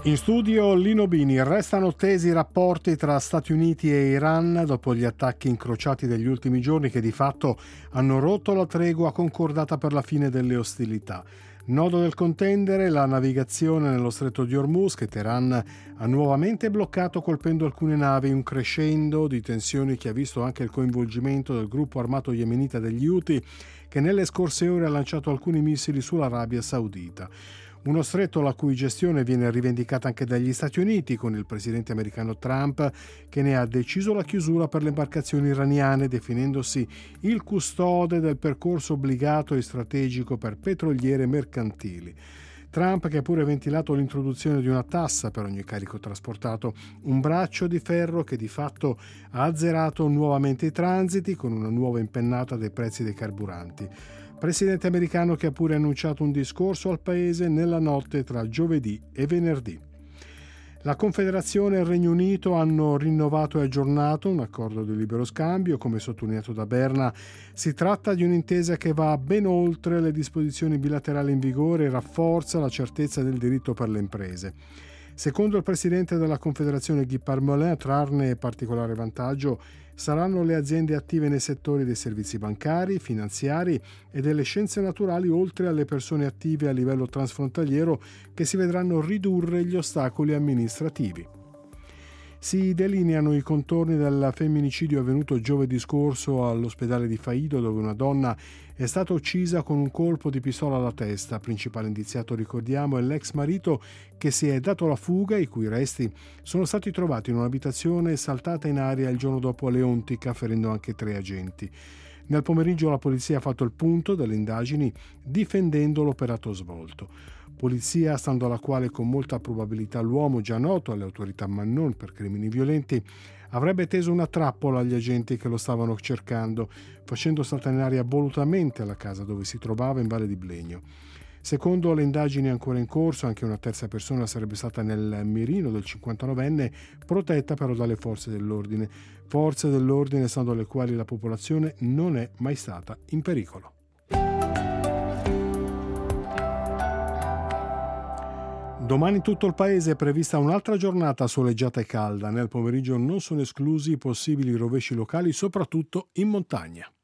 In studio Lino Bini. Restano tesi i rapporti tra Stati Uniti e Iran dopo gli attacchi incrociati degli ultimi giorni che di fatto hanno rotto la tregua concordata per la fine delle ostilità. Nodo del contendere la navigazione nello stretto di Hormuz, che Teheran ha nuovamente bloccato colpendo alcune navi, un crescendo di tensioni che ha visto anche il coinvolgimento del gruppo armato yemenita degli Houthi, che nelle scorse ore ha lanciato alcuni missili sull'Arabia Saudita. Uno stretto la cui gestione viene rivendicata anche dagli Stati Uniti, con il presidente americano Trump che ne ha deciso la chiusura per le imbarcazioni iraniane, definendosi il custode del percorso obbligato e strategico per petroliere mercantili. Trump che ha pure ventilato l'introduzione di una tassa per ogni carico trasportato, un braccio di ferro che di fatto ha azzerato nuovamente i transiti con una nuova impennata dei prezzi dei carburanti. Presidente americano che ha pure annunciato un discorso al paese nella notte tra giovedì e venerdì. La Confederazione e il Regno Unito hanno rinnovato e aggiornato un accordo di libero scambio. Come sottolineato da Berna, si tratta di un'intesa che va ben oltre le disposizioni bilaterali in vigore e rafforza la certezza del diritto per le imprese. Secondo il presidente della Confederazione Guy Parmelin, a trarne particolare vantaggio saranno le aziende attive nei settori dei servizi bancari, finanziari e delle scienze naturali, oltre alle persone attive a livello transfrontaliero che si vedranno ridurre gli ostacoli amministrativi. Si delineano i contorni del femminicidio avvenuto giovedì scorso all'ospedale di Faido, dove una donna è stata uccisa con un colpo di pistola alla testa. Principale indiziato, ricordiamo, è l'ex marito che si è dato la fuga, i cui resti sono stati trovati in un'abitazione saltata in aria il giorno dopo a Leontica, ferendo anche 3 agenti. Nel pomeriggio la polizia ha fatto il punto delle indagini difendendo l'operato svolto. Polizia stando alla quale con molta probabilità l'uomo, già noto alle autorità ma non per crimini violenti, avrebbe teso una trappola agli agenti che lo stavano cercando, facendo saltare in aria volutamente la casa dove si trovava in Valle di Blegno. Secondo le indagini ancora in corso, anche una terza persona sarebbe stata nel mirino del 59enne, protetta però dalle forze dell'ordine. Forze dell'ordine stando alle quali la popolazione non è mai stata in pericolo. Domani in tutto il paese è prevista un'altra giornata soleggiata e calda. Nel pomeriggio non sono esclusi possibili rovesci locali, soprattutto in montagna.